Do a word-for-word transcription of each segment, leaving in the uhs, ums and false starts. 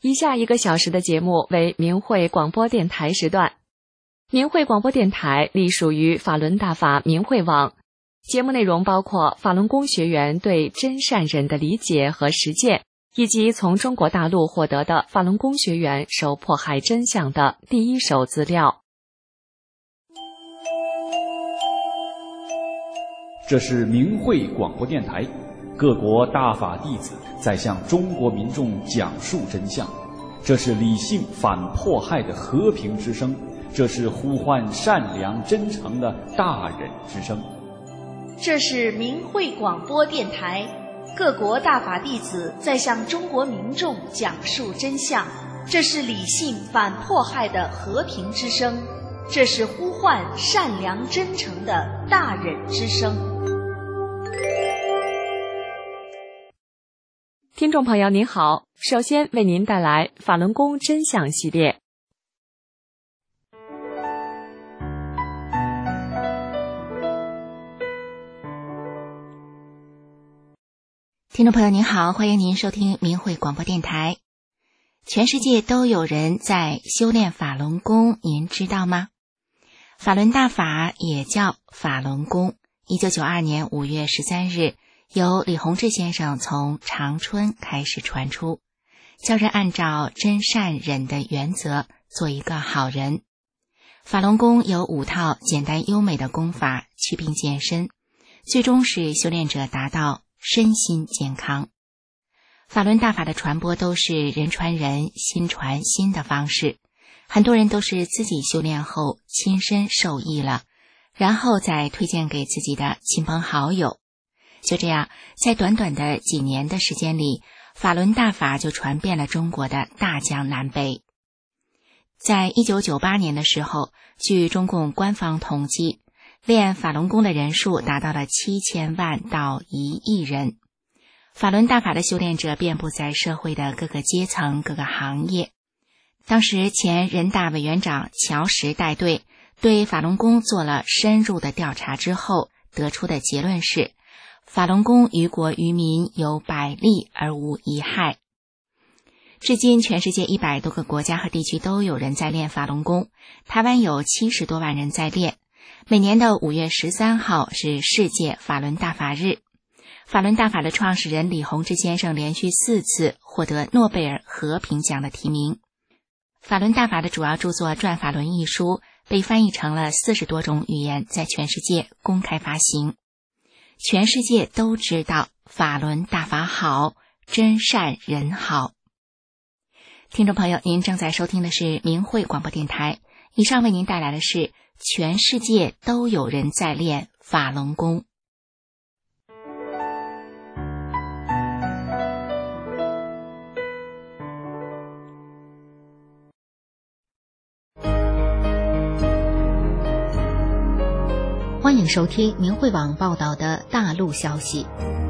以下一个小时的节目为明慧广播电台时段。明慧广播电台隶属于法轮大法明慧网，节目内容包括法轮功学员对真善忍的理解和实践，以及从中国大陆获得的法轮功学员受迫害真相的第一手资料。 这是明慧广播电台，各国大法弟子在向中国民众讲述真相，这是理性反迫害的和平之声，这是呼唤善良真诚的大忍之声。 这是明慧广播电台，各国大法弟子在向中国民众讲述真相，这是理性反迫害的和平之声，这是呼唤善良真诚的大忍之声。 听众朋友您好，首先为您带来法轮功真相系列。 听众朋友您好，欢迎您收听明慧广播电台。全世界都有人在修炼法轮功，您知道吗？法轮大法也叫法轮功，一九九二年五月十三日由李洪志先生从长春开始传出，教人按照真善忍的原则做一个好人。法轮功有五套简单优美的功法祛病健身，最终使修炼者达到身心健康。法轮大法的传播都是人传人心传心的方式，很多人都是自己修炼后亲身受益了，然后再推荐给自己的亲朋好友。就这样，在短短的几年的时间里，法轮大法就传遍了中国的大江南北。在一九九八年的时候，据中共官方统计，练法轮功的人数达到了七千万到一亿人。法轮大法的修炼者遍布在社会的各个阶层、各个行业。当时前人大委员长乔石带队对法轮功做了深入的调查之后，得出的结论是，法轮功于国于民有百利而无一害。至今全世界一百多个国家和地区都有人在练法轮功，台湾有七十多万人在练。每年的五月十三号是世界法轮大法日。法轮大法的创始人李洪志先生连续四次获得诺贝尔和平奖的提名。法轮大法的主要著作《转法轮》一书被翻译成了四十多种语言，在全世界公开发行。全世界都知道法轮大法好，真善人好。听众朋友，您正在收听的是明慧广播电台，以上为您带来的是全世界都有人在练法轮功。 欢迎收听明慧网报道的大陆消息。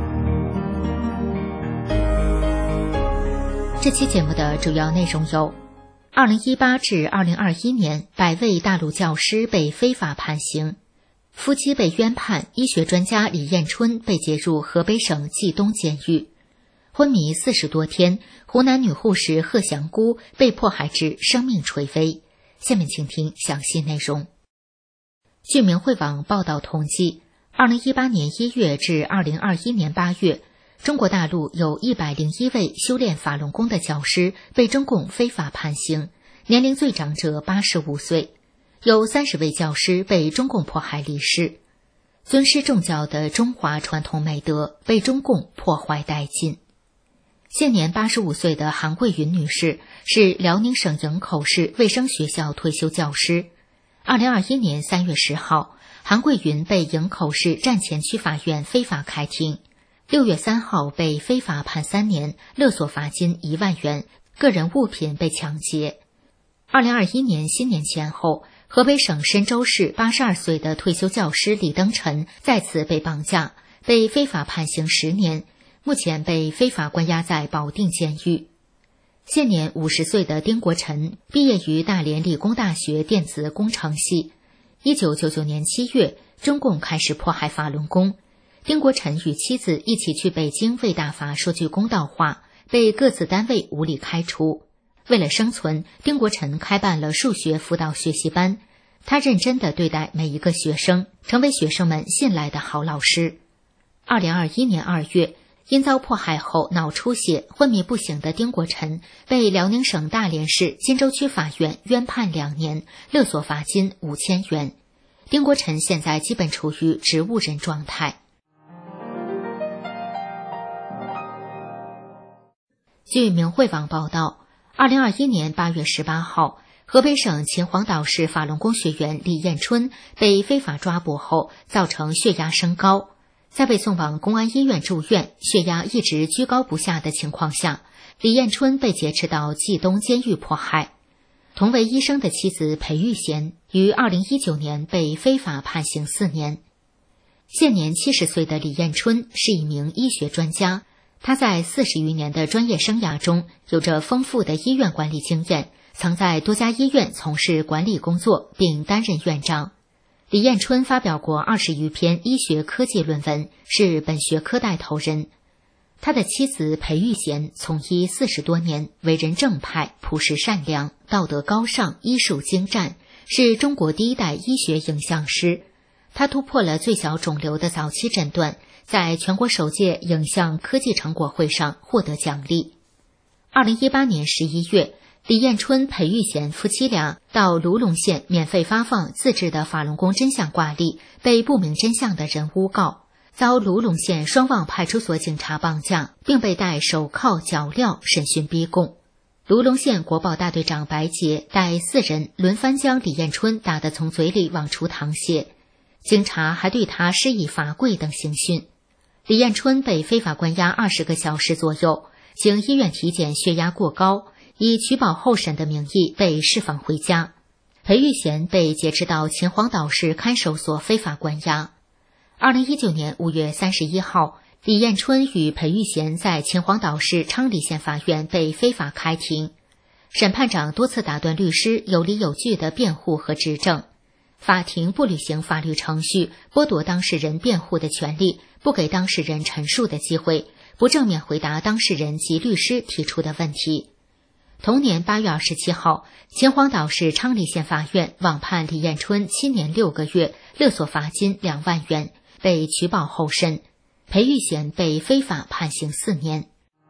这期节目的主要内容有：二零一八至二零二一年，百位大陆教师被非法判刑；夫妻被冤判，医学专家李彦春被解入河北省冀东监狱；昏迷四十多天，湖南女护士贺祥姑被迫害至生命垂危。下面请听详细内容。据明慧网报道统计，二零一八年一月至二零二一年八月，中国大陆有一百零一位修炼法轮功的教师被中共非法判刑，年龄最长者八十五岁，有三十位教师被中共迫害离世。尊师重教的中华传统美德被中共破坏殆尽。现年八十五岁的韩桂云女士是辽宁省营口市卫生学校退休教师。二零二一年三月十号，韩桂云被营口市站前区法院非法开庭。六月三号被非法判三年，勒索罚金一万元，个人物品被抢劫。二零二一年新年前后，河北省申州市八十二岁的退休教师李登晨再次被绑架，被非法判刑十年，目前被非法关押在保定监狱。现年五十岁的丁国晨毕业于大连理工大学电子工程系。一九九九年七月，中共开始迫害法轮功。丁国晨与妻子一起去北京为大法说句公道话，被各自单位无理开除。 为了生存，丁国臣开办了数学辅导学习班，他认真地对待每一个学生，成为学生们信赖的好老师。二零二一年二月，因遭迫害后脑出血昏迷不醒的丁国臣被辽宁省大连市金州区法院冤判两年，勒索罚金五千元。丁国臣现在基本处于植物人状态。据明慧网报道，二零二一年八月十八号，河北省秦皇岛市法轮功学员李艳春被非法抓捕后，造成血压升高。在被送往公安医院住院，血压一直居高不下的情况下，李艳春被劫持到冀东监狱迫害。同为医生的妻子裴玉贤于二零一九年被非法判刑四年。现年七十岁的李艳春是一名医学专家，他在四十余年的专业生涯中有着丰富的医院管理经验，曾在多家医院从事管理工作并担任院长。李艳春发表过二十余篇医学科技论文，是本学科带头人。他的妻子裴玉贤从医四十多年，为人正派、朴实善良、道德高尚、医术精湛，是中国第一代医学影像师。他突破了最小肿瘤的早期诊断，在全国首届影像科技成果会上获得奖励。二零一八年十一月，李艳春、裴玉贤夫妻俩到卢龙县免费发放自制的法轮功真相挂历，被不明真相的人诬告，遭卢龙县双旺派出所警察绑架，并被戴手铐脚镣审讯逼供。卢龙县国保大队长白杰带四人轮番将李艳春打得从嘴里往出淌血，警察还对他施以罚跪等刑讯。李艳春被非法关押二十个小时左右，经医院体检血压过高，以取保候审的名义被释放回家。裴玉贤被劫持到秦皇岛市看守所非法关押。二零一九年五月三十一号，李艳春与裴玉贤在秦皇岛市昌黎县法院被非法开庭。审判长多次打断律师有理有据的辩护和质证，法庭不履行法律程序，剥夺当事人辩护的权利，不给当事人陈述的机会，不正面回答当事人及律师提出的问题。同年八月二十七号，秦皇岛市昌黎县法院网判李艳春七年六个月，勒索罚金两万元，被取保候审。裴玉贤被非法判刑四年。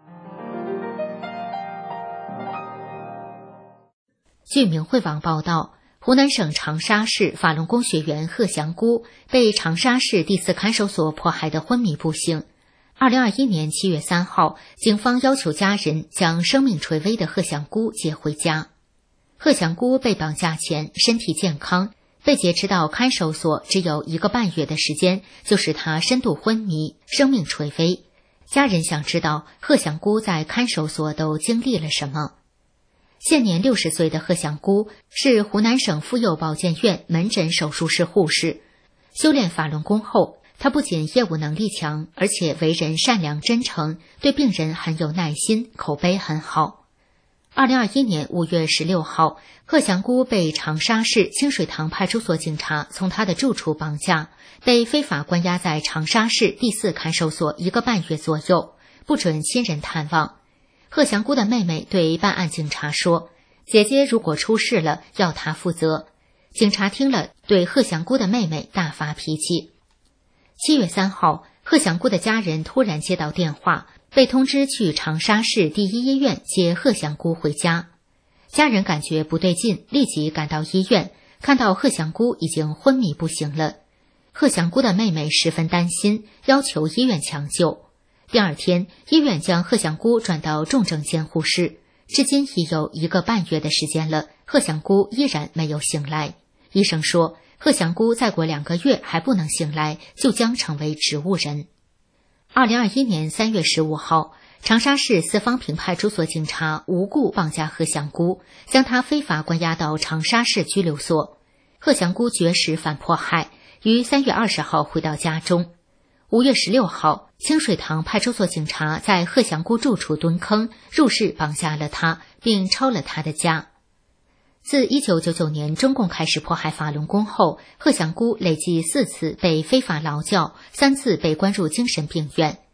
据明慧网报道，湖南省长沙市法轮功学员贺祥姑被长沙市第四看守所迫害得昏迷不醒。二零二一年七月三号，警方要求家人将生命垂危的贺祥姑接回家。贺祥姑被绑架前身体健康，被劫持到看守所只有一个半月的时间，就使她深度昏迷，生命垂危。家人想知道贺祥姑在看守所都经历了什么。现年六十岁的贺祥姑是湖南省妇幼保健院门诊手术室护士。修炼法轮功后，她不仅业务能力强，而且为人善良真诚，对病人很有耐心，口碑很好。二零二一年五月十六号，贺祥姑被长沙市清水塘派出所警察从她的住处绑架，被非法关押在长沙市第四看守所一个半月左右，不准亲人探望。贺祥姑的妹妹对办案警察说，姐姐如果出事了，要她负责。警察听了，对贺祥姑的妹妹大发脾气。七月三号，贺祥姑的家人突然接到电话，被通知去长沙市第一医院接贺祥姑回家。家人感觉不对劲，立即赶到医院，看到贺祥姑已经昏迷不醒了。贺祥姑的妹妹十分担心，要求医院抢救。第二天，医院将贺祥姑转到重症监护室，至今已有一个半月的时间了，贺祥姑依然没有醒来。医生说，贺祥姑再过两个月还不能醒来，就将成为植物人。二零二一年三月十五号，长沙市四方坪派出所警察无故绑架贺祥姑，将她非法关押到长沙市拘留所。贺祥姑绝食反迫害，于三月二十号回到家中。五月十六号，清水塘派出所警察在贺祥姑住处蹲坑，入室绑架了她，并抄了她的家。自一九九九年中共开始迫害法轮功后，贺祥姑累计四次被非法劳教，三次被关入精神病院。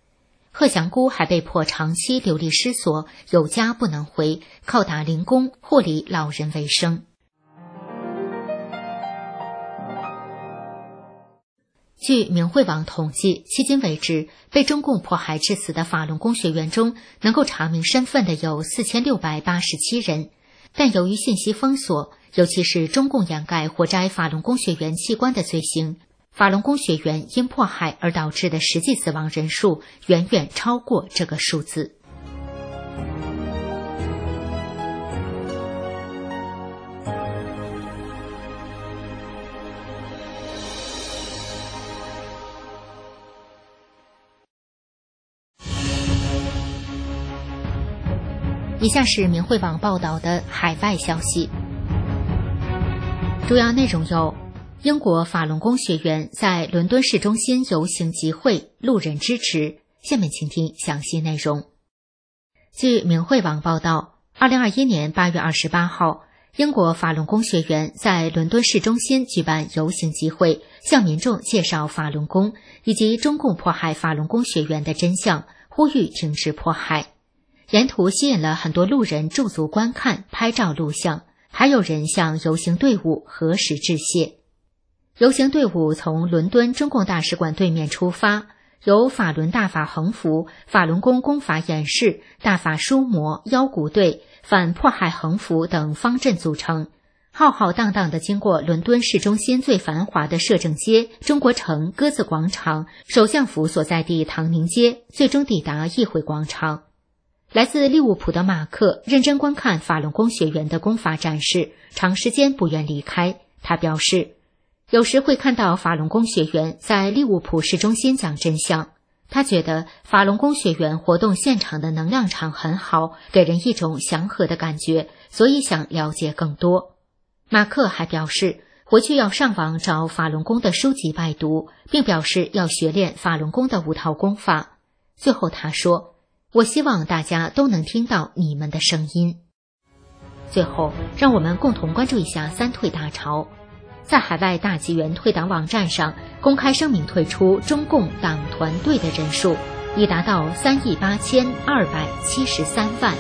贺祥姑还被迫长期流离失所，有家不能回，靠打零工护理老人为生。据明慧网统计，迄今为止，被中共迫害致死的法轮功学员中，能够查明身份的有四千六百八十七人，但由于信息封锁，尤其是中共掩盖活摘法轮功学员器官的罪行，法轮功学员因迫害而导致的实际死亡人数远远超过这个数字。以下是明慧网报道的海外消息，主要内容有：英国法轮功学员在伦敦市中心游行集会，路人支持。下面请听详细内容。据明慧网报道，二零二一年八月二十八号，英国法轮功学员在伦敦市中心举办游行集会，向民众介绍法轮功以及中共迫害法轮功学员的真相，呼吁停止迫害。沿途吸引了很多路人驻足观看、拍照录像，还有人向游行队伍合十致谢。游行队伍从伦敦中共大使馆对面出发，由法轮大法横幅、法轮功功法演示、大法书模、腰鼓队、反迫害横幅等方阵组成，浩浩荡荡地经过伦敦市中心最繁华的摄政街、中国城、鸽子广场、首相府所在地唐宁街，最终抵达议会广场。来自利物浦的马克认真观看法轮功学员的功法展示，长时间不愿离开。他表示，有时会看到法轮功学员在利物浦市中心讲真相，他觉得法轮功学员活动现场的能量场很好，给人一种祥和的感觉，所以想了解更多。马克还表示，回去要上网找法轮功的书籍拜读，并表示要学练法轮功的五套功法。最后他说，我希望大家都能听到你们的声音。最后，让我们共同关注一下三退大潮。在海外大纪元退党网站上公开声明退出中共党团队的人数已达到三亿八千二百七十三万。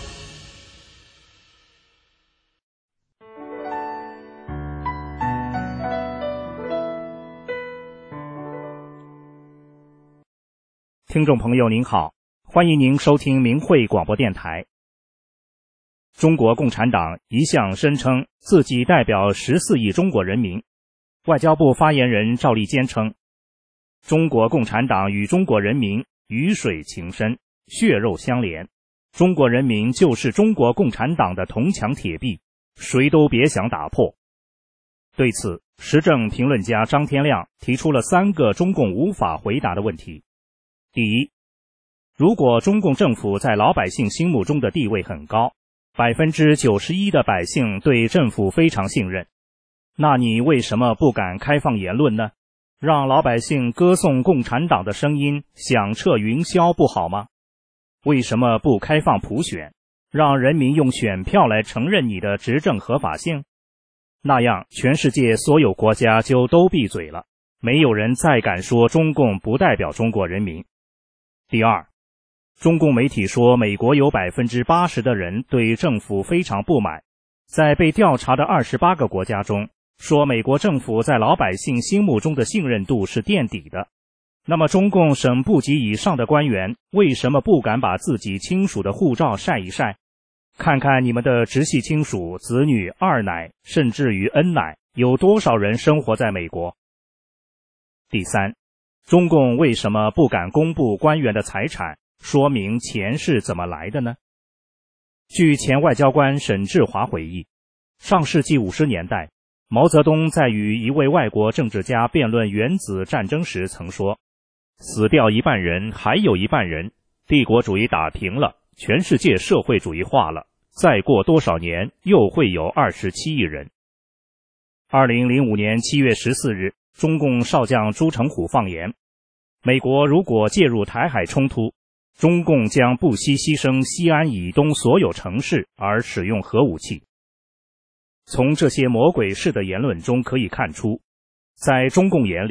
听众朋友您好，欢迎您收听明慧广播电台。中国共产党一向声称自己代表十四亿中国人民。外交部发言人赵立坚称，中国共产党与中国人民鱼水情深，血肉相连，中国人民就是中国共产党的铜墙铁壁，谁都别想打破。对此，时政评论家张天亮提出了三个中共无法回答的问题。第一，如果中共政府在老百姓心目中的地位很高，百分之九十一的百姓对政府非常信任，那你为什么不敢开放言论呢？让老百姓歌颂共产党的声音响彻云霄不好吗？为什么不开放普选，让人民用选票来承认你的执政合法性？那样全世界所有国家就都闭嘴了，没有人再敢说中共不代表中国人民。第二，中共媒体说美国有 百分之八十 的人对政府非常不满，在被调查的二十八个国家中，说美国政府在老百姓心目中的信任度是垫底的。那么中共省部级以上的官员为什么不敢把自己亲属的护照晒一晒？看看你们的直系亲属、子女、二奶，甚至于恩奶，有多少人生活在美国？第三，中共为什么不敢公布官员的财产，说明钱是怎么来的呢？据前外交官沈志华回忆，上世纪五十年代，毛泽东在与一位外国政治家辩论原子战争时曾说，死掉一半人，还有一半人，帝国主义打平了，全世界社会主义化了，再过多少年又会有二十七亿人。二零零五年七月十四日，中共少将朱成虎放言，美国如果介入台海冲突，中共将不惜牺牲西安以东所有城市而使用核武器。从这些魔鬼式的言论中可以看出，在中共眼里，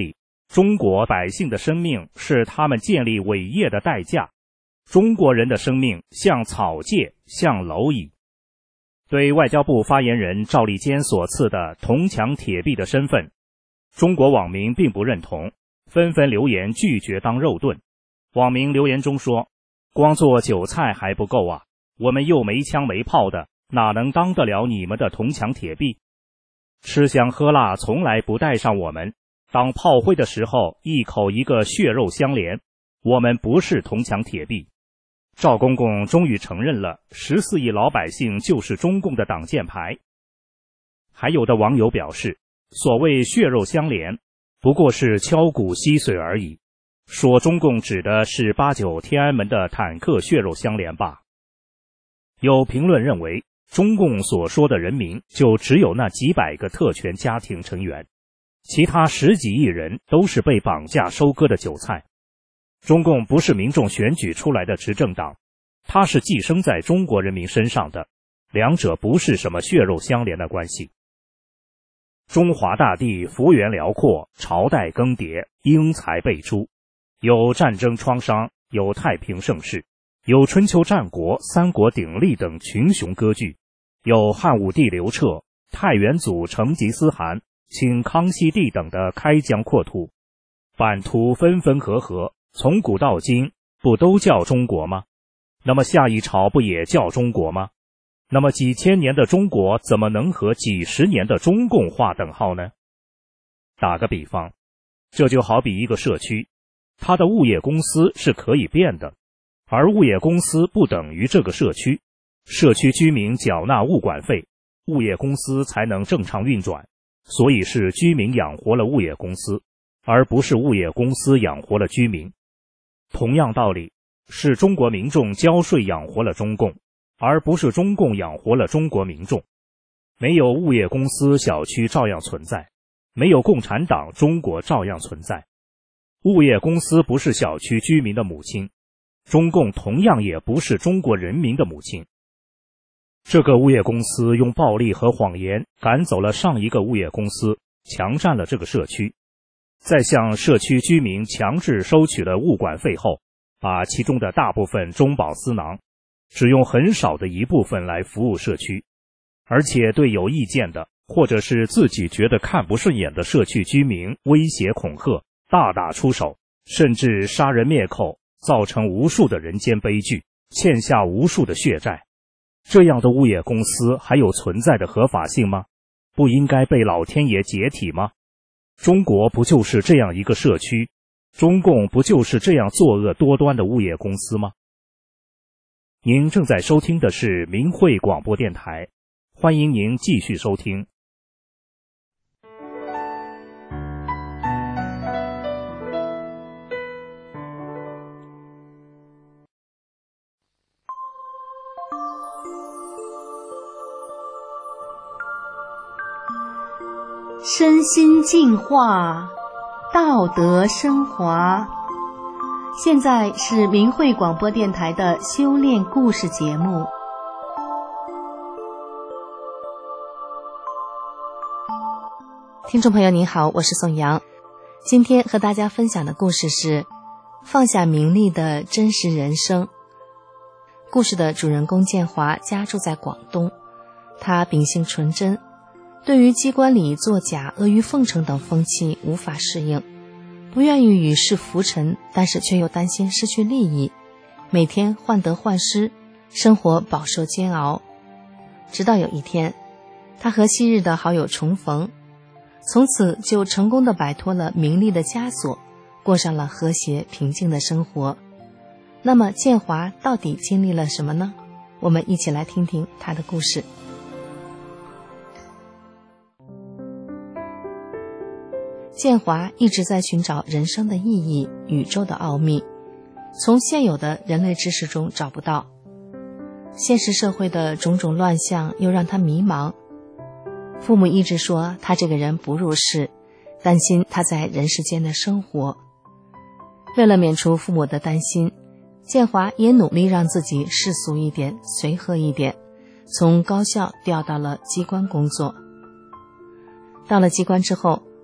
中国百姓的生命是他们建立伟业的代价，中国人的生命像草芥，像蝼蚁。对外交部发言人赵立坚所赐的铜墙铁壁的身份，中国网民并不认同，纷纷留言拒绝当肉盾。网民留言中说，光做韭菜还不够啊，我们又没枪没炮的，哪能当得了你们的铜墙铁壁？吃香喝辣从来不带上我们，当炮灰的时候一口一个血肉相连，我们不是铜墙铁壁。赵公公终于承认了十四亿老百姓就是中共的挡箭牌。还有的网友表示，所谓血肉相连不过是敲骨吸髓而已，说中共指的是八九天安门的坦克血肉相连吧。有评论认为，中共所说的人民就只有那几百个特权家庭成员，其他十几亿人都是被绑架收割的韭菜。中共不是民众选举出来的执政党，它是寄生在中国人民身上的，两者不是什么血肉相连的关系。中华大地幅员辽阔，朝代更迭，英才辈出，有战争创伤，有太平盛世，有春秋战国、三国鼎立等群雄割据，有汉武帝刘彻、太元祖成吉思汗、清康熙帝等的开疆扩土，版图分分合合，从古到今不都叫中国吗？那么下一朝不也叫中国吗？那么几千年的中国怎么能和几十年的中共划等号呢？打个比方，这就好比一个社区，它的物业公司是可以变的，而物业公司不等于这个社区，社区居民缴纳物管费，物业公司才能正常运转，所以是居民养活了物业公司，而不是物业公司养活了居民。同样道理，是中国民众交税养活了中共，而不是中共养活了中国民众。没有物业公司，小区照样存在；没有共产党，中国照样存在。物业公司不是小区居民的母亲，中共同样也不是中国人民的母亲。这个物业公司用暴力和谎言赶走了上一个物业公司，强占了这个社区，再向社区居民强制收取了物管费后，把其中的大部分中饱私囊，只用很少的一部分来服务社区，而且对有意见的或者是自己觉得看不顺眼的社区居民威胁恐吓，大打出手，甚至杀人灭口，造成无数的人间悲剧，欠下无数的血债。这样的物业公司还有存在的合法性吗？不应该被老天爷解体吗？中国不就是这样一个社区？中共不就是这样作恶多端的物业公司吗？您正在收听的是明慧广播电台，欢迎您继续收听。 身心净化，道德升华。现在是明慧广播电台的修炼故事节目。 听众朋友您好，我是宋阳。今天和大家分享的故事是放下名利的真实人生。故事的主人公建华家住在广东，他秉性纯真，对于机关里作假、阿谀奉承等风气无法适应，不愿意与世浮沉，但是却又担心失去利益，每天患得患失，生活饱受煎熬。直到有一天，他和昔日的好友重逢，从此就成功地摆脱了名利的枷锁，过上了和谐平静的生活。那么建华到底经历了什么呢？我们一起来听听他的故事。建华一直在寻找人生的意义、宇宙的奥秘，从现有的人类知识中找不到。现实社会的种种乱象又让他迷茫。父母一直说他这个人不入世，担心他在人世间的生活。为了免除父母的担心，建华也努力让自己世俗一点、随和一点，从高校调到了机关工作。到了机关之后，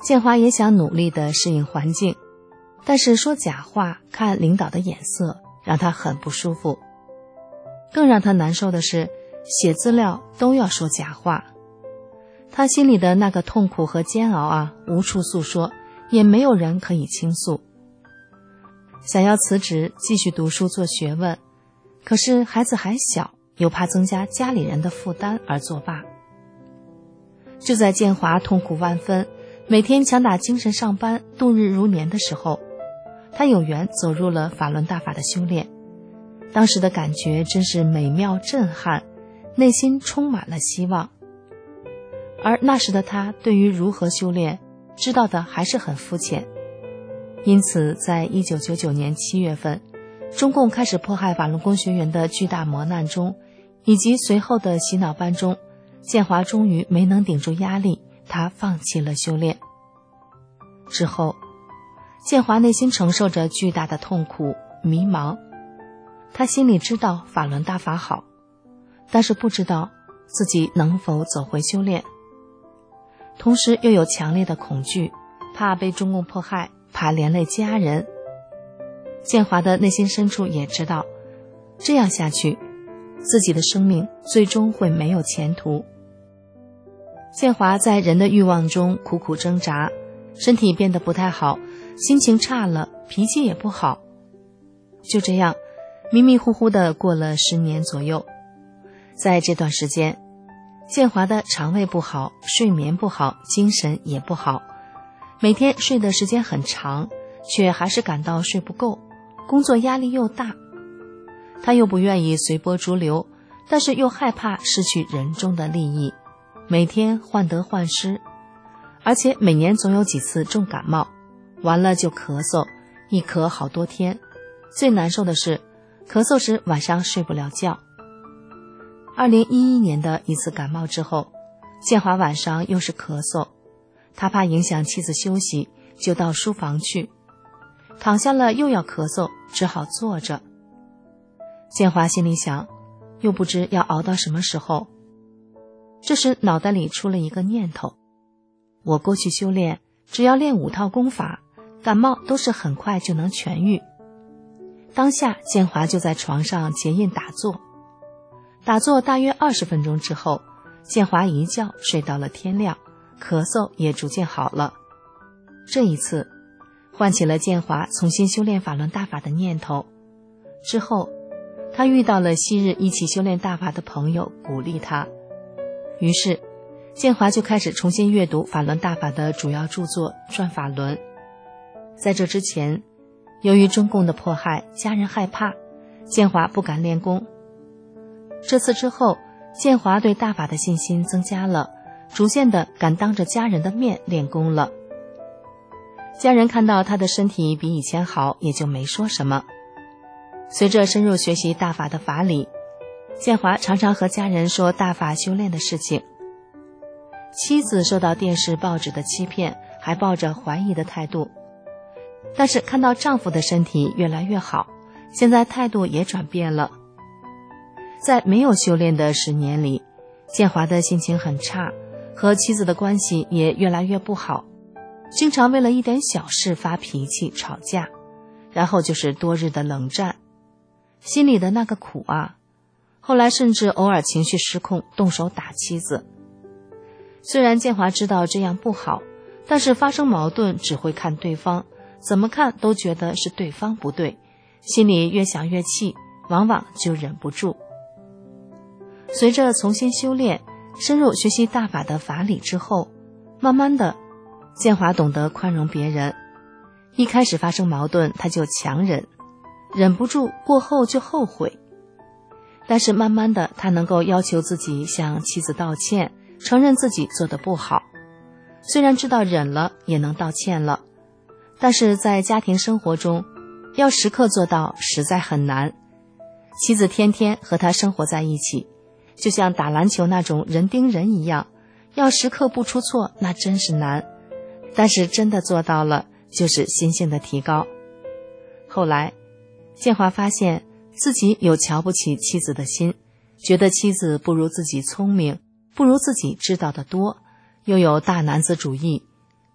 建华也想努力地适应环境，但是说假话、看领导的眼色让他很不舒服。更让他难受的是，写资料都要说假话。他心里的那个痛苦和煎熬啊，无处诉说，也没有人可以倾诉。想要辞职继续读书做学问，可是孩子还小，又怕增加家里人的负担而作罢。就在建华痛苦万分，每天强打精神上班，度日如年的时候，他有缘走入了法轮大法的修炼。当时的感觉真是美妙震撼，内心充满了希望。而那时的他对于如何修炼知道的还是很肤浅，因此在一九九九年七月份，中共开始迫害法轮功学员的巨大磨难中，以及随后的洗脑班中，建华终于没能顶住压力，他放弃了修炼。之后，建华内心承受着巨大的痛苦、迷茫。他心里知道法轮大法好，但是不知道自己能否走回修炼。同时又有强烈的恐惧，怕被中共迫害，怕连累家人。建华的内心深处也知道，这样下去，自己的生命最终会没有前途。建华在人的欲望中苦苦挣扎，身体变得不太好，心情差了，脾气也不好。就这样迷迷糊糊地过了十年左右。在这段时间，建华的肠胃不好，睡眠不好，精神也不好，每天睡的时间很长，却还是感到睡不够，工作压力又大。他又不愿意随波逐流，但是又害怕失去人中的利益，每天患得患失，而且每年总有几次重感冒，完了就咳嗽，一咳好多天。最难受的是咳嗽时晚上睡不了觉。二零一一年的一次感冒之后，建华晚上又是咳嗽，他怕影响妻子休息，就到书房去，躺下了又要咳嗽，只好坐着。建华心里想，又不知要熬到什么时候。这时脑袋里出了一个念头，我过去修炼，只要练五套功法，感冒都是很快就能痊愈。当下建华就在床上结印打坐，打坐大约二十分钟之后，建华一觉睡到了天亮，咳嗽也逐渐好了。这一次唤起了建华重新修炼法轮大法的念头。之后他遇到了昔日一起修炼大法的朋友，鼓励他，于是建华就开始重新阅读法轮大法的主要著作《转法轮》。在这之前，由于中共的迫害，家人害怕，建华不敢练功。这次之后，建华对大法的信心增加了，逐渐的敢当着家人的面练功了。家人看到他的身体比以前好，也就没说什么。随着深入学习大法的法理，建华常常和家人说大法修炼的事情。妻子受到电视报纸的欺骗，还抱着怀疑的态度，但是看到丈夫的身体越来越好，现在态度也转变了。在没有修炼的十年里，建华的心情很差，和妻子的关系也越来越不好，经常为了一点小事发脾气吵架，然后就是多日的冷战。心里的那个苦啊，后来甚至偶尔情绪失控，动手打妻子。虽然建华知道这样不好，但是发生矛盾只会看对方，怎么看都觉得是对方不对，心里越想越气，往往就忍不住。随着重新修炼，深入学习大法的法理之后，慢慢的，建华懂得宽容别人。一开始发生矛盾，他就强忍，忍不住过后就后悔。但是慢慢的，他能够要求自己向妻子道歉，承认自己做得不好。虽然知道忍了也能道歉了，但是在家庭生活中，要时刻做到实在很难。妻子天天和他生活在一起，就像打篮球那种人盯人一样，要时刻不出错，那真是难。但是真的做到了，就是心性的提高。后来，建华发现自己有瞧不起妻子的心，觉得妻子不如自己聪明，不如自己知道的多，又有大男子主义，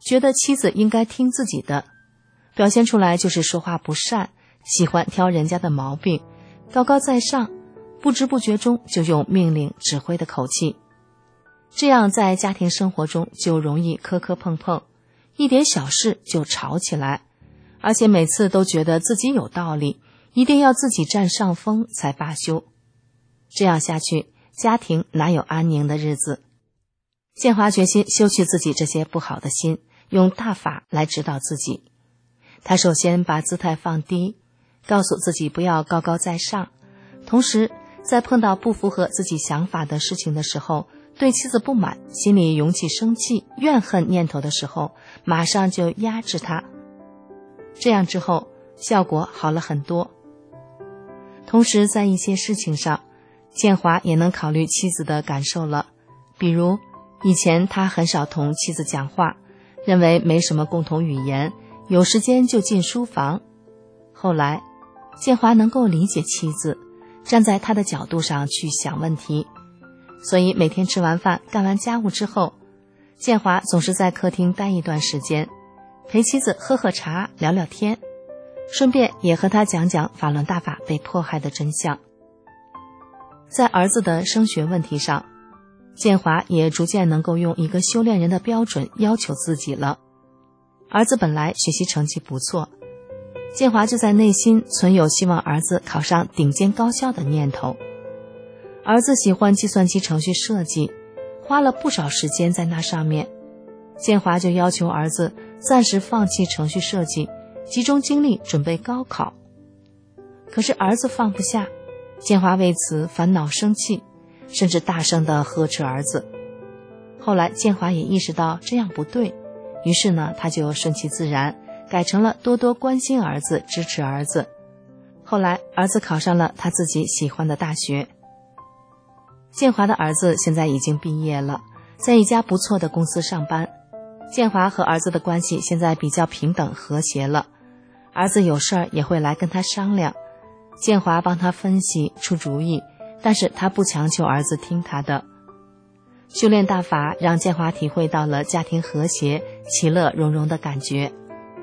觉得妻子应该听自己的，表现出来就是说话不善，喜欢挑人家的毛病，高高在上，不知不觉中就用命令指挥的口气。这样在家庭生活中就容易磕磕碰碰，一点小事就吵起来，而且每次都觉得自己有道理，一定要自己占上风才罢休。这样下去，家庭哪有安宁的日子？建华决心修去自己这些不好的心，用大法来指导自己。他首先把姿态放低，告诉自己不要高高在上，同时在碰到不符合自己想法的事情的时候，对妻子不满，心里涌起生气、怨恨念头的时候，马上就压制他。这样之后，效果好了很多。同时在一些事情上，建华也能考虑妻子的感受了。比如以前他很少同妻子讲话，认为没什么共同语言，有时间就进书房。后来建华能够理解妻子，站在他的角度上去想问题，所以每天吃完饭干完家务之后，建华总是在客厅待一段时间，陪妻子喝喝茶聊聊天，顺便也和他讲讲法轮大法被迫害的真相。在儿子的升学问题上，建华也逐渐能够用一个修炼人的标准要求自己了。儿子本来学习成绩不错，建华就在内心存有希望儿子考上顶尖高校的念头。儿子喜欢计算机程序设计，花了不少时间在那上面，建华就要求儿子暂时放弃程序设计，集中精力准备高考。可是儿子放不下，建华为此烦恼生气，甚至大声地呵斥儿子。后来建华也意识到这样不对，于是呢，他就顺其自然，改成了多多关心儿子，支持儿子。后来儿子考上了他自己喜欢的大学。建华的儿子现在已经毕业了，在一家不错的公司上班。建华和儿子的关系现在比较平等和谐了，儿子有事儿也会来跟他商量，建华帮他分析出主意，但是他不强求儿子听他的。修炼大法让建华体会到了家庭和谐、其乐融融的感觉。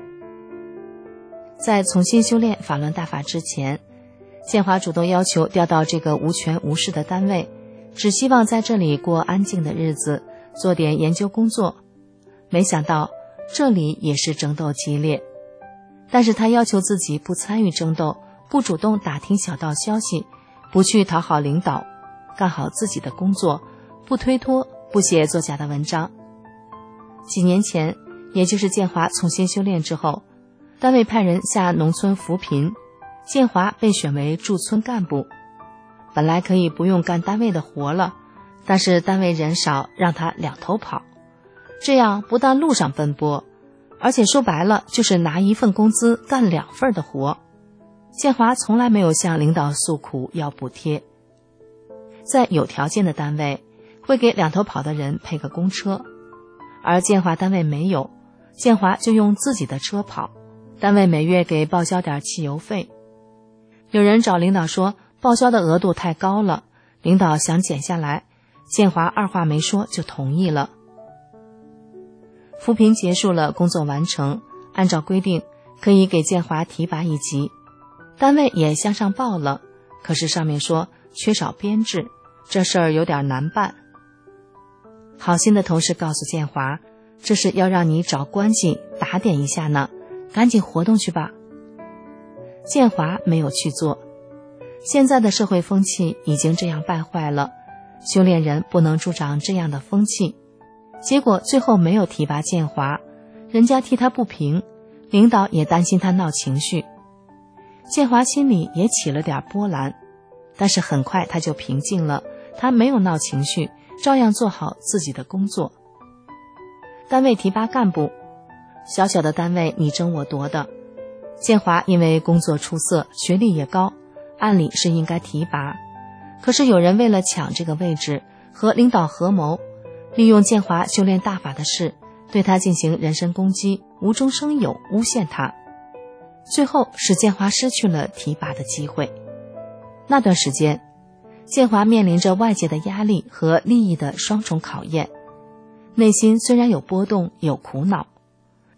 在重新修炼法轮大法之前，建华主动要求调到这个无权无势的单位，只希望在这里过安静的日子，做点研究工作。没想到这里也是争斗激烈，但是他要求自己不参与争斗，不主动打听小道消息，不去讨好领导，干好自己的工作，不推脱，不写作假的文章。几年前，也就是建华重新修炼之后，单位派人下农村扶贫，建华被选为驻村干部。本来可以不用干单位的活了，但是单位人少，让他两头跑，这样不但路上奔波，而且说白了就是拿一份工资干两份的活。建华从来没有向领导诉苦要补贴。在有条件的单位，会给两头跑的人配个公车，而建华单位没有，建华就用自己的车跑，单位每月给报销点汽油费。有人找领导说报销的额度太高了，领导想减下来，建华二话没说就同意了。扶贫结束了，工作完成，按照规定可以给建华提拔一级，单位也向上报了，可是上面说缺少编制，这事儿有点难办。好心的同事告诉建华，这是要让你找关系打点一下呢，赶紧活动去吧。建华没有去做。现在的社会风气已经这样败坏了，修炼人不能助长这样的风气。结果最后没有提拔建华，人家替他不平，领导也担心他闹情绪。建华心里也起了点波澜，但是很快他就平静了，他没有闹情绪，照样做好自己的工作。单位提拔干部，小小的单位你争我夺的，建华因为工作出色，学历也高，按理是应该提拔，可是有人为了抢这个位置，和领导合谋，利用建华修炼大法的事，对他进行人身攻击，无中生有，诬陷他，最后使建华失去了提拔的机会。那段时间，建华面临着外界的压力和利益的双重考验，内心虽然有波动，有苦恼，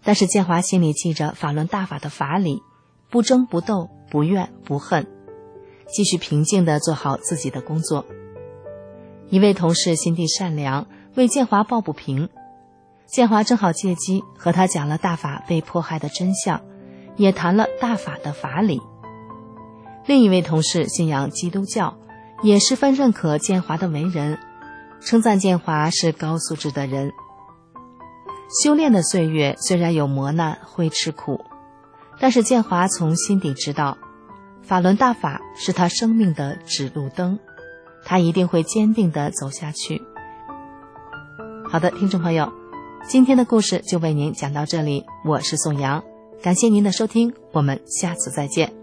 但是建华心里记着法轮大法的法理，不争不斗，不怨不恨，继续平静地做好自己的工作。一位同事心地善良，为建华抱不平，建华正好借机和他讲了大法被迫害的真相，也谈了大法的法理。另一位同事信仰基督教，也十分认可建华的为人，称赞建华是高素质的人。修炼的岁月虽然有磨难，会吃苦，但是建华从心底知道，法轮大法是他生命的指路灯，他一定会坚定地走下去。好的，听众朋友，今天的故事就为您讲到这里，我是宋阳，感谢您的收听，我们下次再见。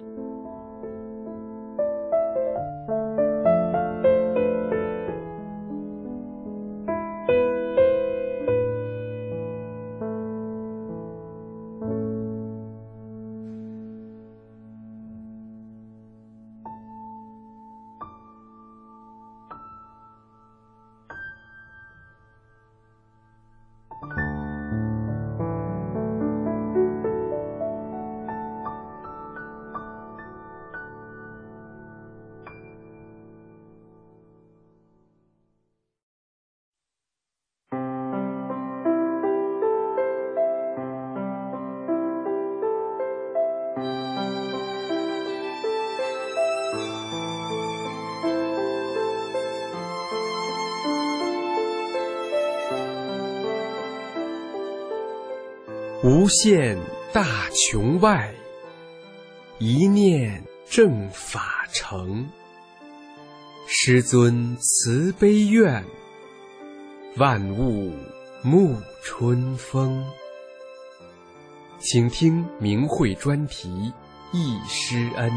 无限大穹外，一念正法成。师尊慈悲愿，万物沐春风。请听明慧专题忆师恩。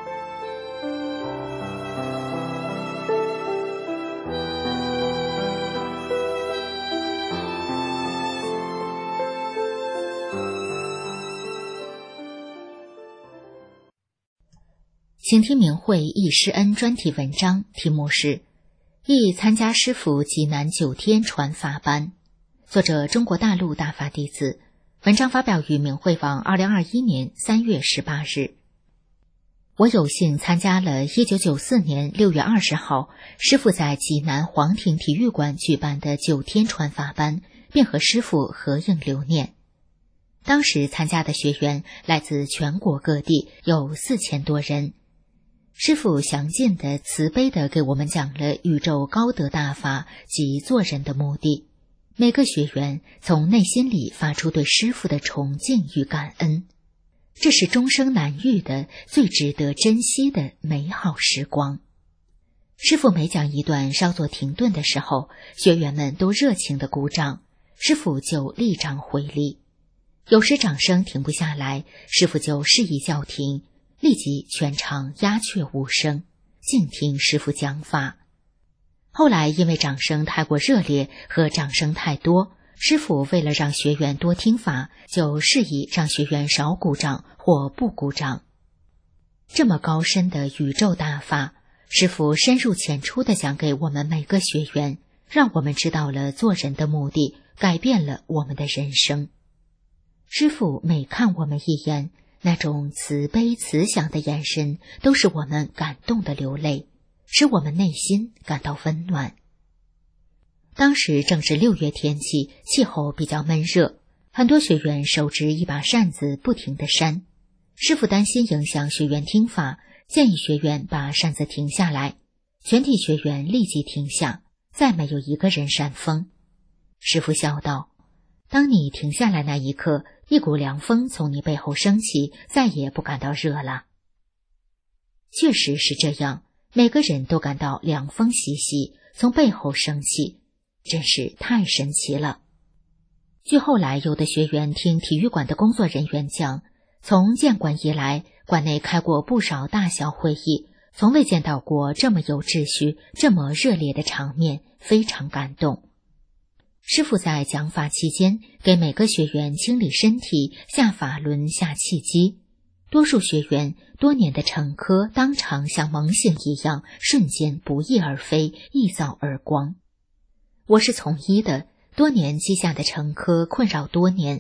请听明慧忆师恩专题文章，题目是忆参加师父济南九天传法班，作者中国大陆大法弟子。文章发表于明慧网二零二一年三月十八日。我有幸参加了一九九四年六月二十号师父在济南皇庭体育馆举办的九天传法班，并和师父合影留念。当时参加的学员来自全国各地，有四千多人。师父详尽的、慈悲的给我们讲了宇宙高德大法及做人的目的。每个学员从内心里发出对师父的崇敬与感恩，这是终生难遇的、最值得珍惜的美好时光。师父每讲一段稍作停顿的时候，学员们都热情地鼓掌，师父就立掌回礼。有时掌声停不下来，师父就示意叫停，立即全场鸦雀无声，静听师父讲法。后来因为掌声太过热烈和掌声太多，师父为了让学员多听法，就示意让学员少鼓掌或不鼓掌。这么高深的宇宙大法，师父深入浅出地讲给我们每个学员，让我们知道了做人的目的，改变了我们的人生。师父每看我们一眼，那种慈悲慈祥的眼神都使我们感动的流泪，使我们内心感到温暖。当时正是六月天气，气候比较闷热，很多学员手执一把扇子不停地扇。师父担心影响学员听法，建议学员把扇子停下来。全体学员立即停下，再没有一个人扇风。师父笑道：当你停下来那一刻，一股凉风从你背后升起，再也不感到热了。确实是这样，每个人都感到凉风习习，从背后升起，真是太神奇了。据后来有的学员听体育馆的工作人员讲，从建馆以来，馆内开过不少大小会议，从未见到过这么有秩序、这么热烈的场面，非常感动。师父在讲法期间，给每个学员清理身体、下法轮、下气机。多数学员多年的沉疴当场像猛醒一样，瞬间不翼而飞，一扫而光。我是从医的，多年积下的沉疴困扰多年，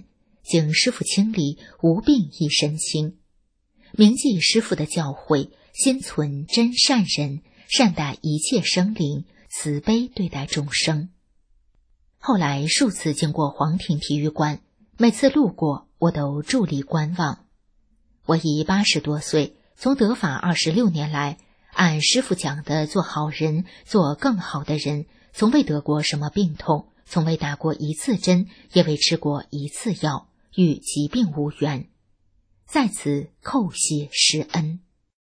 经师父清理，无病亦身轻。铭记师父的教诲，心存真善人，善待一切生灵，慈悲对待众生。后来数次经过黄庭体育馆，每次路过我都伫立观望。我已八十多岁，从得法二十六年来，按师父讲的做好人，做更好的人，从未得过什么病痛，从未打过一次针，也未吃过一次药，与疾病无缘，在此叩谢师恩。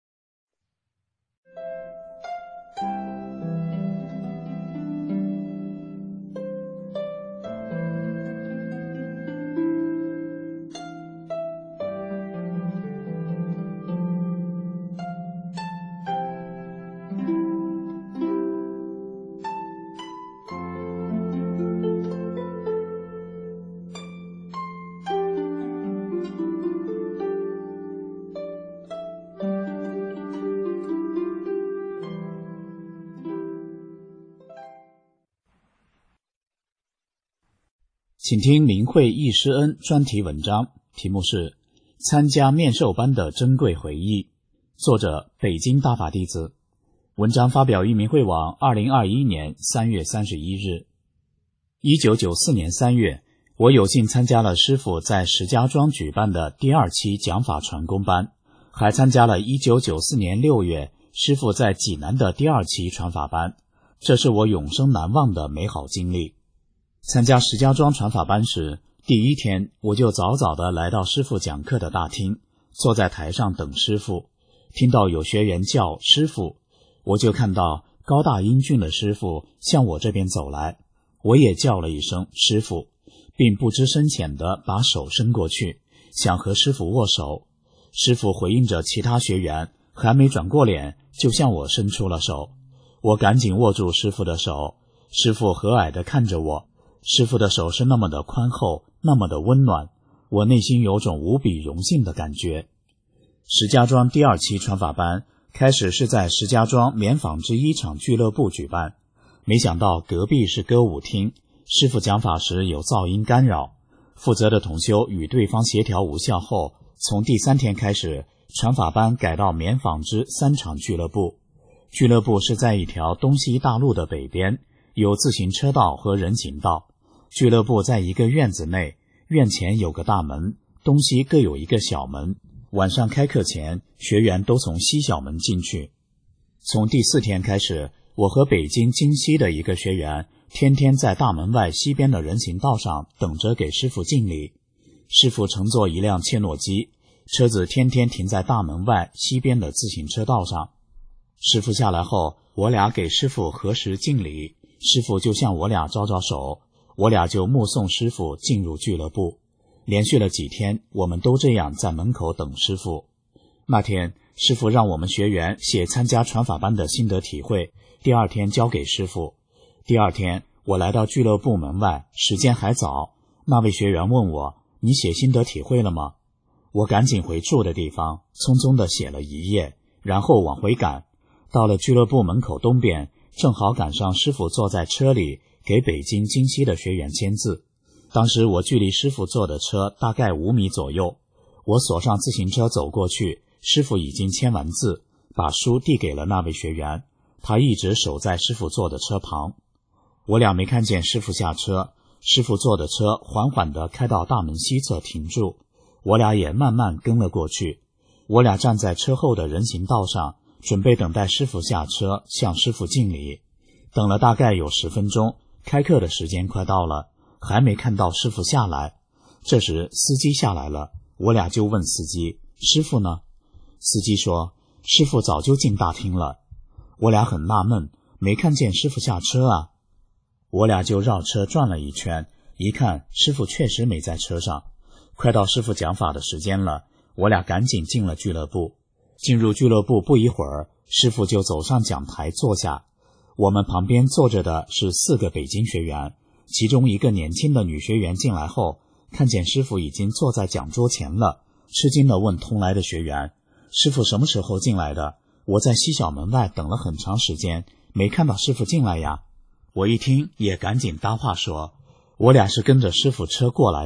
请听明慧忆师恩专题文章，题目是参加面授班的珍贵回忆，作者北京大法弟子。文章发表于明慧网二零二一年三月三十一日。一九九四年三月，我有幸参加了师父在石家庄举办的第二期讲法传功班，还参加了一九九四年六月师父在济南的第二期传法班，这是我永生难忘的美好经历。参加石家庄传法班时，第一天我就早早地来到师父讲课的大厅，坐在台上等师父。听到有学员叫师父，我就看到高大英俊的师父向我这边走来，我也叫了一声师父，并不知深浅地把手伸过去，想和师父握手。师父回应着其他学员，还没转过脸就向我伸出了手，我赶紧握住师父的手。师父和蔼地看着我，师父的手是那么的宽厚，那么的温暖，我内心有种无比荣幸的感觉。石家庄第二期传法班开始是在石家庄棉纺织衣厂俱乐部举办，没想到隔壁是歌舞厅，师父讲法时有噪音干扰，负责的同修与对方协调无效后，从第三天开始，传法班改到棉纺织三厂俱乐部。俱乐部是在一条东西大路的北边，有自行车道和人行道。俱乐部在一个院子内，院前有个大门，东西各有一个小门。晚上开课前，学员都从西小门进去。从第四天开始，我和北京京西的一个学员天天在大门外西边的人行道上等着给师父敬礼。师父乘坐一辆切诺基，车子天天停在大门外西边的自行车道上。师父下来后，我俩给师父合十敬礼，师父就向我俩招招手，我俩就目送师父进入俱乐部。连续了几天，我们都这样在门口等师父。那天，师父让我们学员写参加传法班的心得体会，第二天交给师父。第二天，我来到俱乐部门外，时间还早。那位学员问我：“你写心得体会了吗？”我赶紧回住的地方，匆匆地写了一页，然后往回赶。到了俱乐部门口东边，正好赶上师父坐在车里给北京京西的学员签字。当时我距离师父坐的车大概五米左右，我锁上自行车走过去，师父已经签完字，把书递给了那位学员，他一直守在师父坐的车旁。我俩没看见师父下车，师父坐的车缓缓地开到大门西侧停住，我俩也慢慢跟了过去。我俩站在车后的人行道上，准备等待师父下车，向师父敬礼。等了大概有十分钟，开课的时间快到了，还没看到师父下来。这时司机下来了，我俩就问司机：“师父呢？”司机说：“师父早就进大厅了。”我俩很纳闷，没看见师父下车啊。我俩就绕车转了一圈，一看师父确实没在车上。快到师父讲法的时间了，我俩赶紧进了俱乐部。进入俱乐部不一会儿，师父就走上讲台坐下。我们旁边坐着的是四个北京学员，其中一个年轻的女学员进来后，看见师父已经坐在讲桌前了，吃惊地问同来的学员：“师父什么时候进来的？我在西小门外等了很长时间，没看到师父进来呀。”我一听也赶紧搭话说：“我俩是跟着师父车过来的，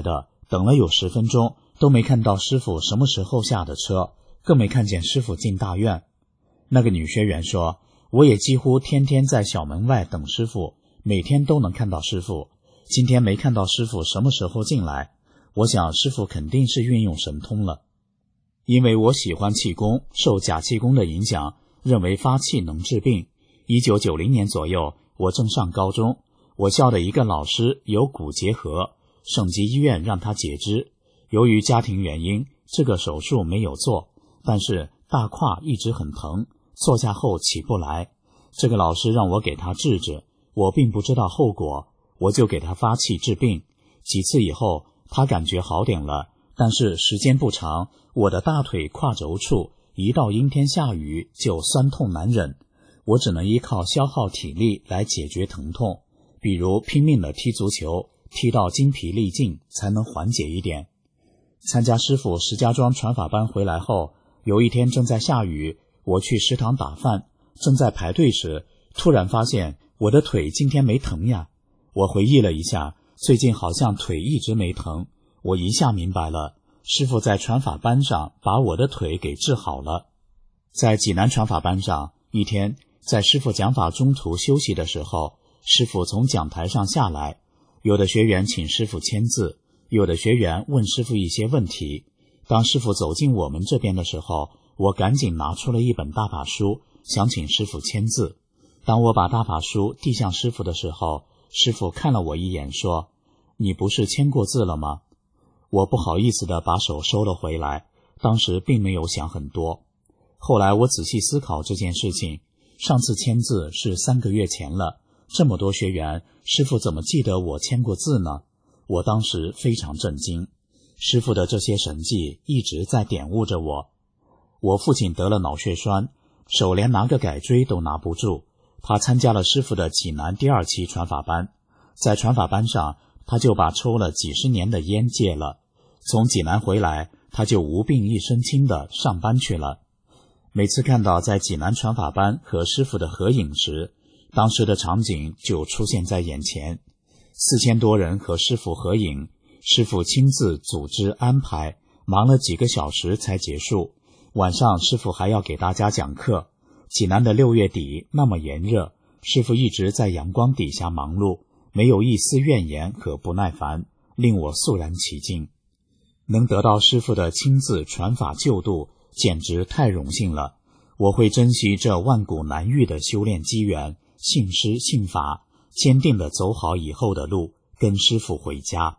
等了有十分钟，都没看到师傅什么时候下的车，更没看见师傅进大院。那个女学员说，我也几乎天天在小门外等师傅，每天都能看到师傅，今天没看到师傅什么时候进来，我想师傅肯定是运用神通了。因为我喜欢气功，受假气功的影响，认为发气能治病。一九九零年左右，我正上高中，我校的一个老师有骨结核，省级医院让他截肢，由于家庭原因，这个手术没有做，但是大胯一直很疼，坐下后起不来。这个老师让我给他治治，我并不知道后果，我就给他发气治病。几次以后，他感觉好点了，但是时间不长，我的大腿胯轴处一到阴天下雨就酸痛难忍，我只能依靠消耗体力来解决疼痛，比如拼命地踢足球，踢到筋疲力尽才能缓解一点。参加师傅石家庄传法班回来后，有一天正在下雨，我去食堂打饭，正在排队时，突然发现我的腿今天没疼呀。我回忆了一下，最近好像腿一直没疼，我一下明白了，师傅在传法班上把我的腿给治好了。在济南传法班上，一天在师傅讲法中途休息的时候，师傅从讲台上下来，有的学员请师傅签字，有的学员问师傅一些问题。当师傅走进我们这边的时候，我赶紧拿出了一本大法书，想请师傅签字。当我把大法书递向师傅的时候，师傅看了我一眼说，你不是签过字了吗？我不好意思地把手收了回来，当时并没有想很多。后来我仔细思考这件事情，上次签字是三个月前了，这么多学员，师傅怎么记得我签过字呢？我当时非常震惊，师傅的这些神迹一直在点悟着我。我父亲得了脑血栓，手连拿个改锥都拿不住，他参加了师傅的济南第二期传法班，在传法班上，他就把抽了几十年的烟戒了。从济南回来，他就无病一身轻的上班去了。每次看到在济南传法班和师傅的合影时，当时的场景就出现在眼前。四千多人和师傅合影，师傅亲自组织安排，忙了几个小时才结束。晚上师傅还要给大家讲课。济南的六月底那么炎热，师傅一直在阳光底下忙碌，没有一丝怨言和不耐烦，令我肃然起敬。能得到师傅的亲自传法救度，简直太荣幸了。我会珍惜这万古难遇的修炼机缘，信师信法，坚定地走好以后的路，跟师傅回家。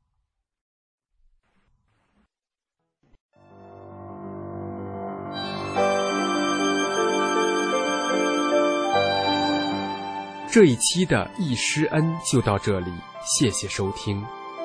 这一期的易师恩就到这里，谢谢收听。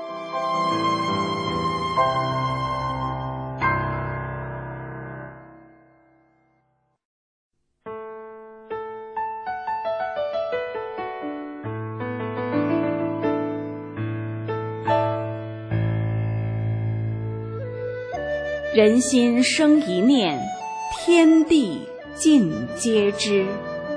人心生一念，天地尽皆知。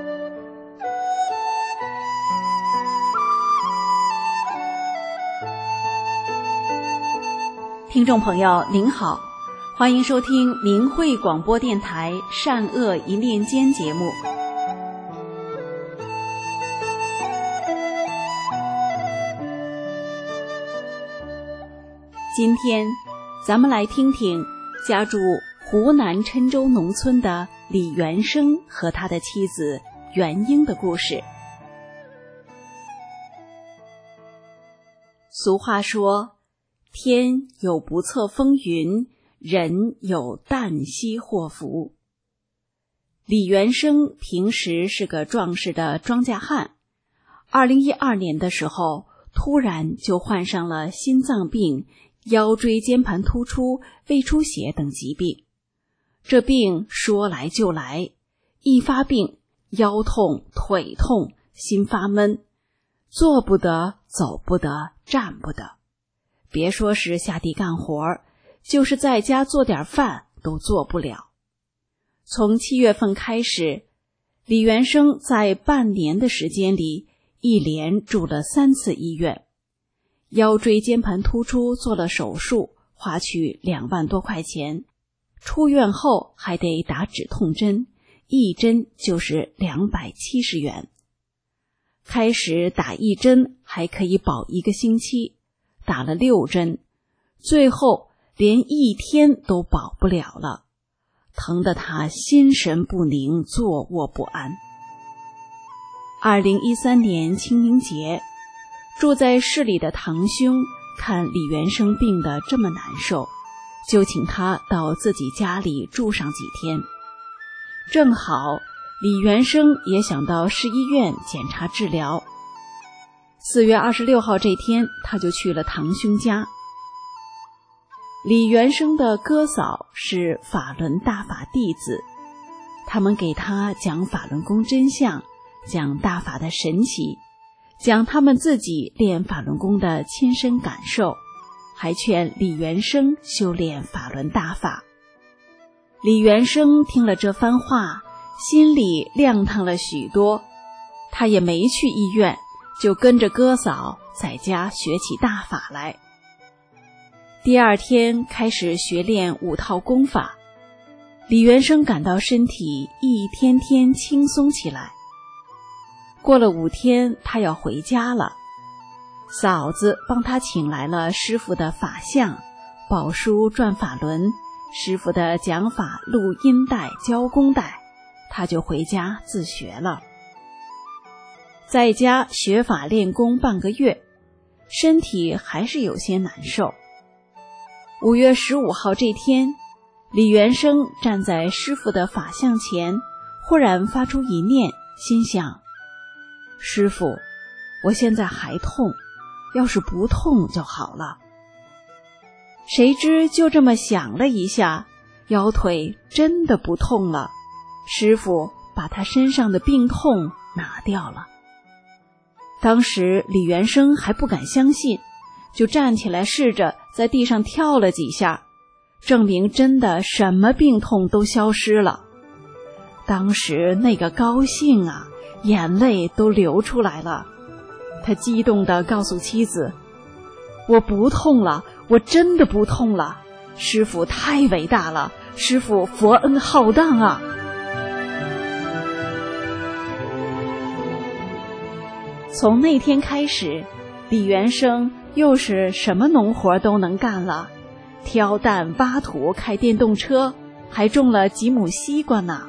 听众朋友您好，欢迎收听明慧广播电台善恶一念间节目。今天咱们来听听家住湖南郴州农村的李元生和他的妻子元英的故事。俗话说，天有不测风云，人有旦夕祸福。李元生平时是个壮实的庄稼汉，二零一二年的时候，突然就患上了心脏病、腰椎间盘突出、胃出血等疾病。这病说来就来，一发病，腰痛、腿痛、心发闷，坐不得、走不得、站不得。别说是下地干活，就是在家做点饭都做不了。从七月份开始，李元生在半年的时间里一连住了三次医院。 腰椎间盘突出做了手术，花去两万多块钱。出院后还得打止痛针，一针就是两百七十元。开始打一针还可以保一个星期，打了六针，最后连一天都保不了了，疼得他心神不宁，坐卧不安。二零一三年清明节，住在市里的堂兄看李元生病得这么难受，就请他到自己家里住上几天。正好李元生也想到市医院检查治疗。四月二十六号这天，他就去了堂兄家。李元生的哥嫂是法轮大法弟子，他们给他讲法轮功真相，讲大法的神奇，讲他们自己练法轮功的亲身感受，还劝李元生修炼法轮大法。李元生听了这番话，心里亮堂了许多，他也没去医院，就跟着哥嫂在家学起大法来。第二天开始学练五套功法，李元生感到身体一天天轻松起来。过了五天，他要回家了，嫂子帮他请来了师父的法相、宝书转法轮、师父的讲法录音带、教功带，他就回家自学了。在家学法练功半个月，身体还是有些难受。五月十五号这天，李元生站在师父的法像前，忽然发出一念，心想：师父，我现在还痛，要是不痛就好了。谁知就这么想了一下，腰腿真的不痛了，师父把他身上的病痛拿掉了。当时李元生还不敢相信，就站起来试着在地上跳了几下，证明真的什么病痛都消失了。当时那个高兴啊，眼泪都流出来了。他激动地告诉妻子：我不痛了，我真的不痛了，师父太伟大了，师父佛恩浩荡啊。从那天开始，李元生又是什么农活都能干了，挑担、挖土、开电动车，还种了几亩西瓜呢。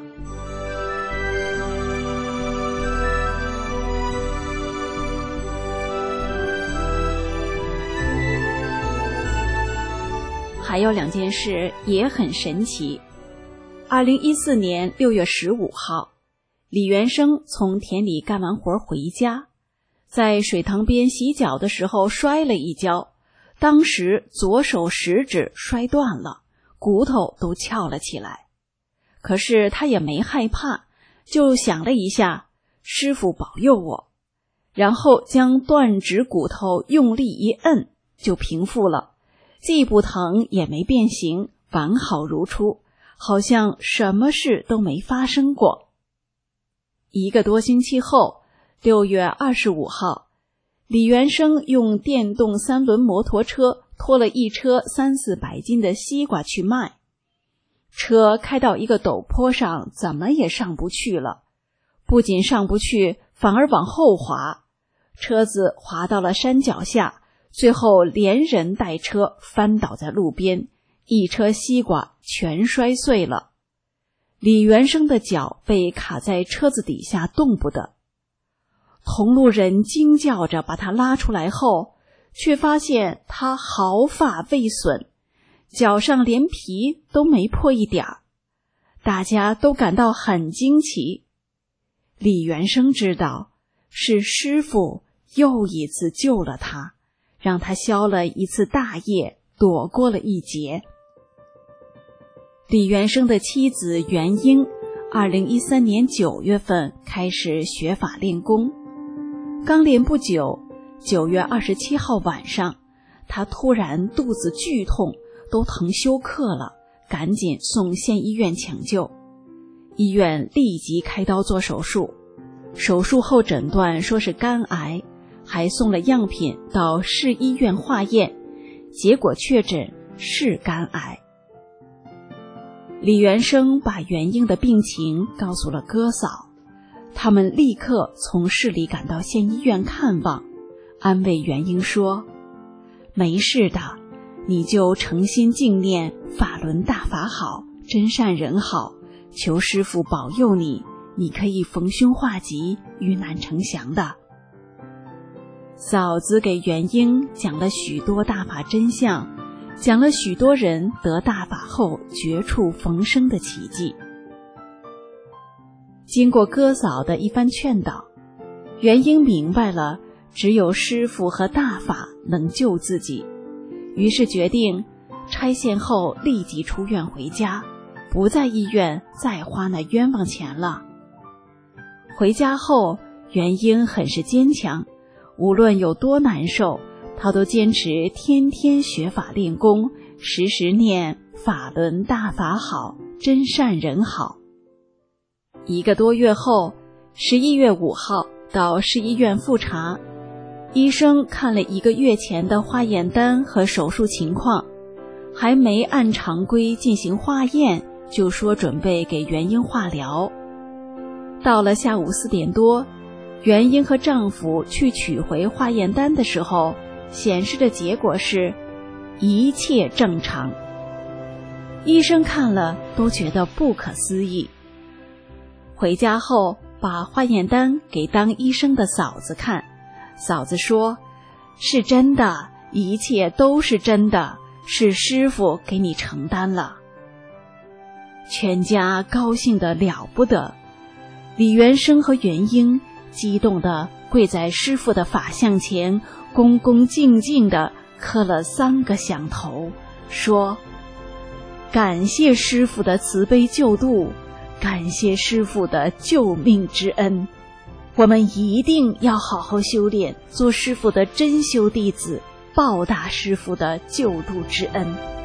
还有两件事也很神奇。二零一四年六月十五号，李元生从田里干完活回家，在水塘边洗脚的时候摔了一跤，当时左手食指摔断了，骨头都翘了起来。可是他也没害怕，就想了一下，师父保佑我，然后将断指骨头用力一摁，就平复了，既不疼也没变形，完好如初，好像什么事都没发生过。一个多星期后，六月二十五号，李元生用电动三轮摩托车拖了一车三四百斤的西瓜去卖。车开到一个陡坡上，怎么也上不去了，不仅上不去，反而往后滑，车子滑到了山脚下，最后连人带车翻倒在路边，一车西瓜全摔碎了。李元生的脚被卡在车子底下动不得。同路人惊叫着把他拉出来后，却发现他毫发未损，脚上连皮都没破一点儿，大家都感到很惊奇。李元生知道是师父又一次救了他，让他消了一次大业，躲过了一劫。李元生的妻子袁英二零一三年九月份开始学法练功，刚练不久，九月二十七号晚上，他突然肚子剧痛，都疼休克了，赶紧送县医院抢救。医院立即开刀做手术，手术后诊断说是肝癌， 还送了样品到市医院化验，结果确诊是肝癌。李元生把元英的病情告诉了哥嫂，他们立刻从市里赶到县医院看望，安慰元英说：没事的，你就诚心敬念法轮大法好，真善人好，求师父保佑你，你可以逢凶化吉，遇难成祥的。嫂子给元英讲了许多大法真相，讲了许多人得大法后绝处逢生的奇迹。经过哥嫂的一番劝导，元英明白了只有师父和大法能救自己，于是决定拆线后立即出院回家，不在医院再花那冤枉钱了。回家后，元英很是坚强，无论有多难受，他都坚持天天学法练功，时时念法轮大法好，真善人好。一个多月后，十一月五号到市医院复查，医生看了一个月前的化验单和手术情况，还没按常规进行化验，就说准备给元英化疗。到了下午四点多，元英和丈夫去取回化验单的时候，显示的结果是一切正常。医生看了都觉得不可思议。回家后把化验单给当医生的嫂子看，嫂子说：是真的，一切都是真的，是师父给你承担了。全家高兴得了不得，李元生和元英激动地跪在师父的法像前，恭恭敬敬地磕了三个响头，说：感谢师父的慈悲救度，感谢师父的救命之恩，我们一定要好好修炼，做师父的真修弟子，报答师父的救度之恩。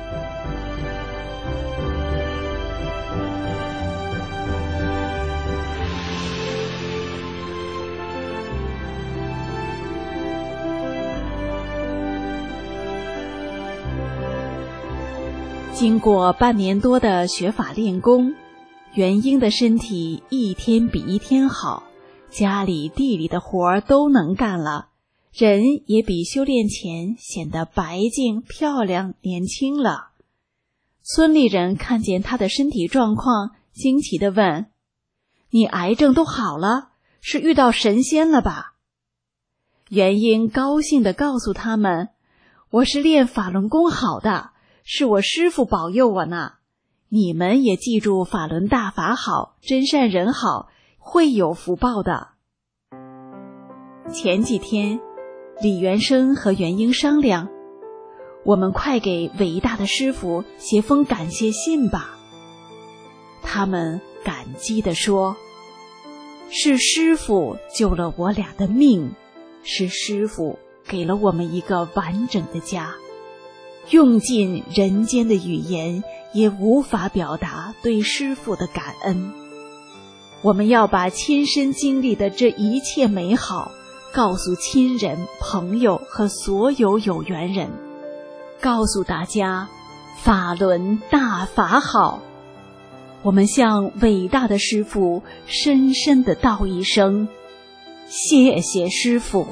经过半年多的学法练功，元英的身体一天比一天好，家里地里的活儿都能干了，人也比修炼前显得白净漂亮年轻了。村里人看见他的身体状况，惊奇地问：你癌症都好了，是遇到神仙了吧？元英高兴地告诉他们：我是练法轮功好的，是我师父保佑我呢，你们也记住法轮大法好，真善人好，会有福报的。前几天，李元生和元英商量，我们快给伟大的师父写封感谢信吧。他们感激地说：是师父救了我俩的命，是师父给了我们一个完整的家，用尽人间的语言也无法表达对师父的感恩。我们要把亲身经历的这一切美好告诉亲人、朋友和所有有缘人，告诉大家法轮大法好。我们向伟大的师父深深地道一声谢谢师父。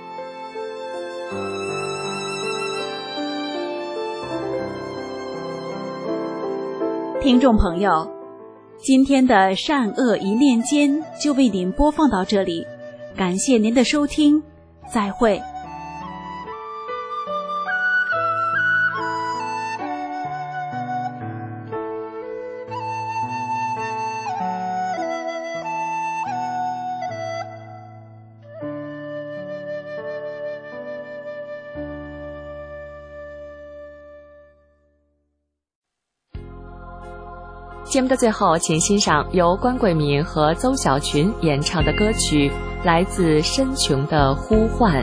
听众朋友，今天的善恶一念间就为您播放到这里，感谢您的收听，再会。 节目的最后，请欣赏由关桂民和邹小群演唱的歌曲《来自深穹的呼唤》。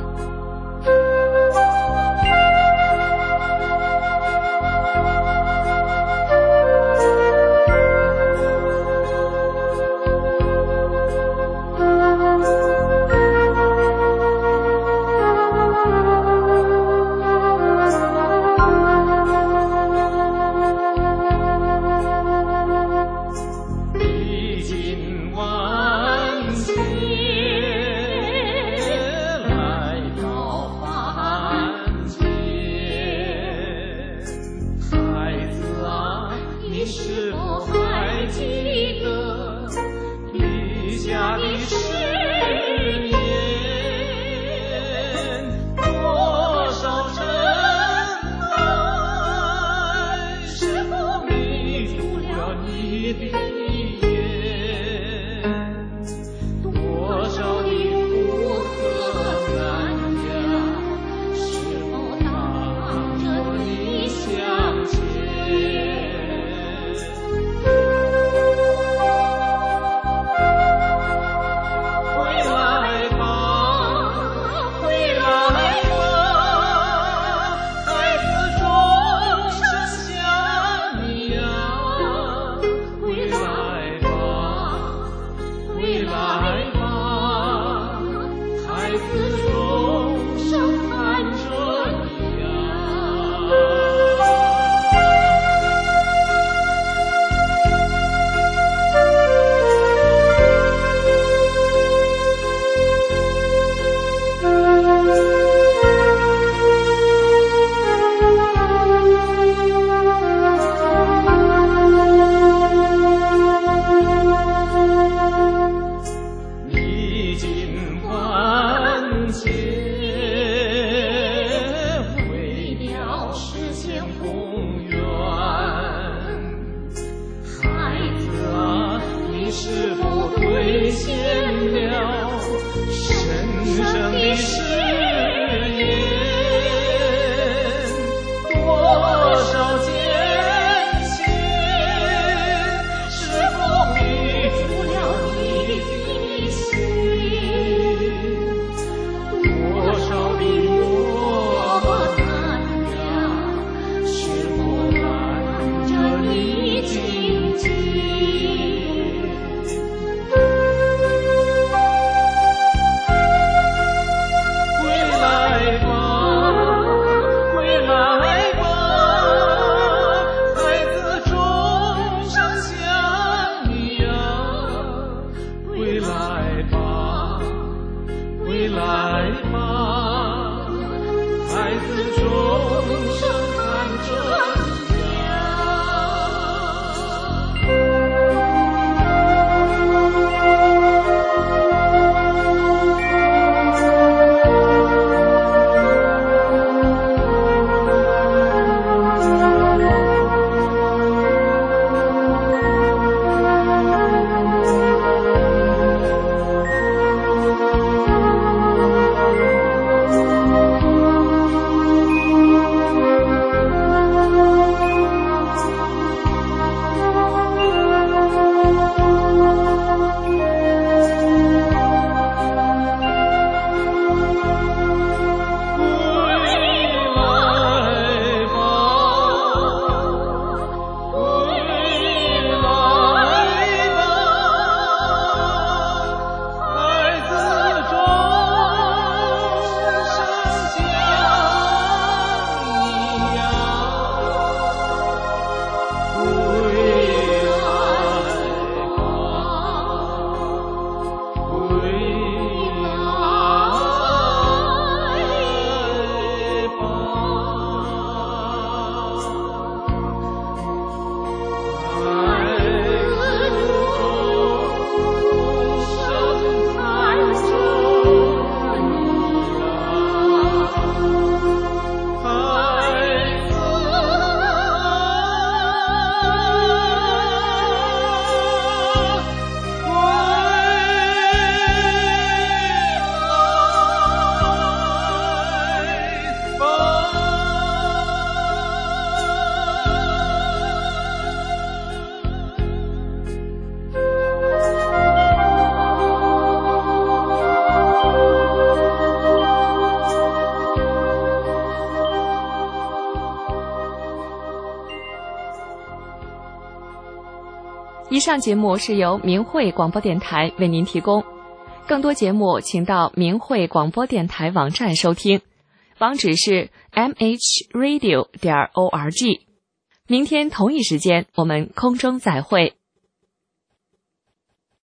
以上节目是由明慧广播电台为您提供，更多节目请到明慧广播电台网站收听，网址是 m h radio 点 org。明天同一时间我们空中再会。